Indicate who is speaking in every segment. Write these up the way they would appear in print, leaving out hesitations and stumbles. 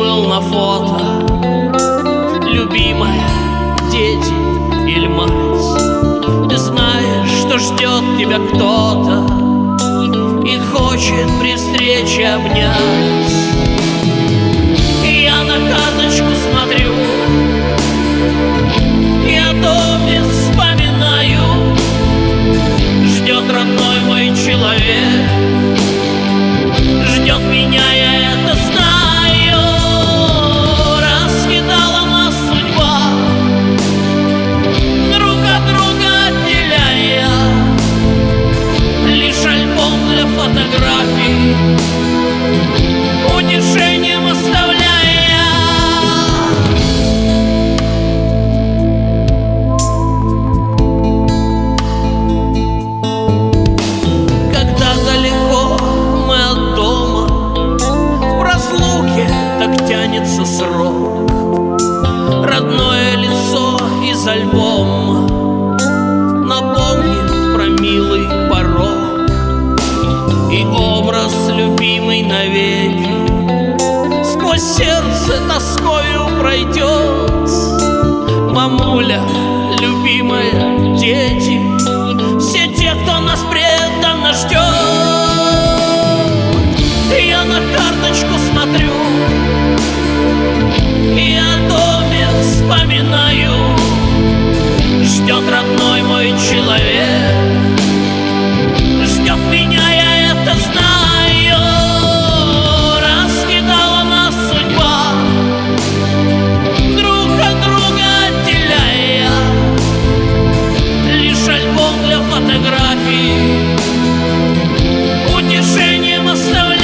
Speaker 1: был на фото, любимая, дети или мать. Ты знаешь, что ждет тебя кто-то и хочет при встрече обнять. И я на карточку смотрю, и о доме вспоминаю. Ждет родной мой человек, ждет меня, я это знаю. Раскидала нас судьба, друг от друга отделяя. Лишь альбом для фотографий утешением оставляя. Когда далеко мы от дома, в разлуке так тянется срок. Родное лицо из альбома напомнит про милый порог. И образ любимый навеки сквозь сердце тоскою пройдет. Мамуля, любимая, дети, все те, кто нас преданно ждет. И я на карточку смотрю, и о доме вспоминаю. Ждет родной мой человек, ждет меня, я это знаю. Раскидала нас судьба, друг от друга отделяя. Лишь альбом для фотографий утешением оставляя.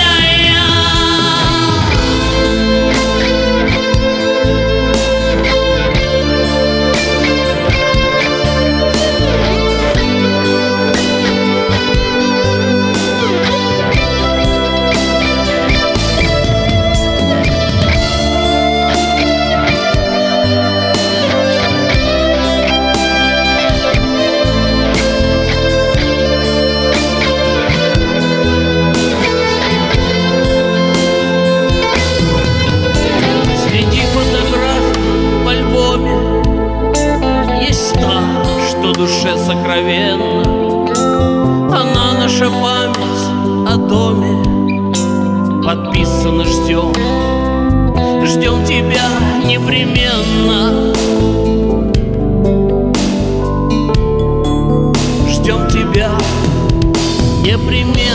Speaker 1: Душе сокровенно она, наша память о доме. Подписано, ждем, ждем тебя непременно. Ждем тебя непременно.